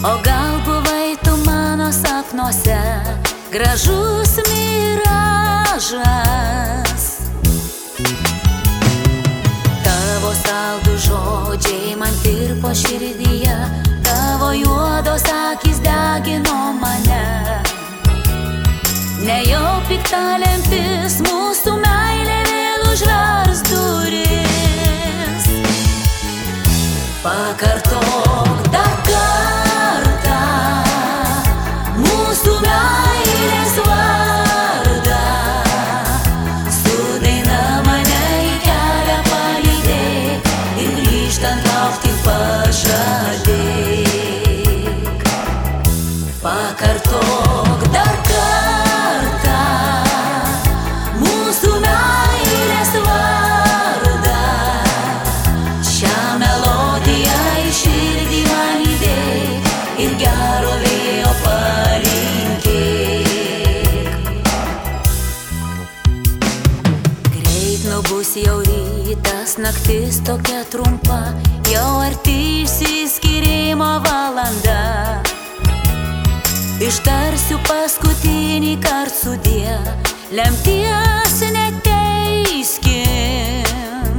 O gal buvai tu mano sapnuose, gražus miražas. Tavo saldų žodžiai man tirpo širdyje, tavo juodos akys degino mane. Nejau pikta lemtis, mūsų meilė vėl užvers duris. Pakartok dar kartą mūsų meilės vardą, su daina mane į kelią palydėk ir grįžtant laukti pažadėk. Pakartok dar kartą mūsų meilės vardą, šią melodiją į širdį man įdėk ir gero vėjo palinkėk. Greit nubus jau rytas, naktis tokia trumpa, jau arti išsiskyrimo valanda. Ištarsiu paskutinį kart sudie, lemties neteiskim.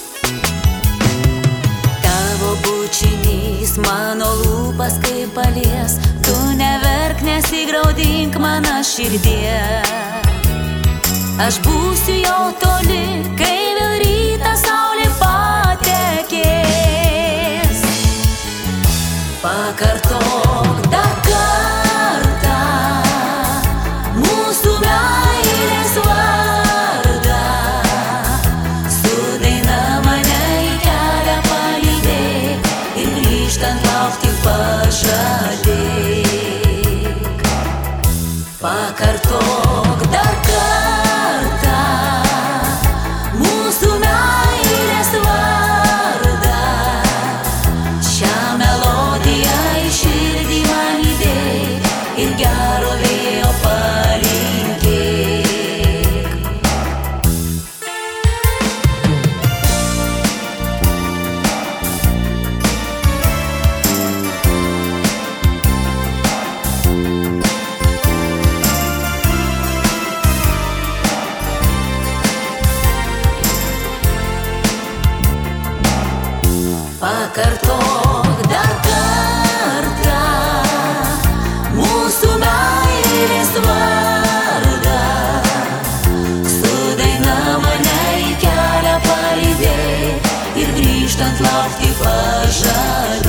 Tavo bučinys mano lūpas kaip palies, tu neverk, nesigraudink mano širdie. Aš būsiu jau toli, kai vėl rytą saulė patekės. Pakartok dar kartą mūsų meilės vardą, su daina mane į kelią palydėk ir grįžtant laukti pažadėk. Pakartok dar kartą mūsų meilės vardą, šią melodiją į širdį man įdėk ir gero vėjo palinkėk. Pakartok dar kartą mūsų meilės vardą, su daina mane į kelią palydėk ir grįžtant laukti pažadėk.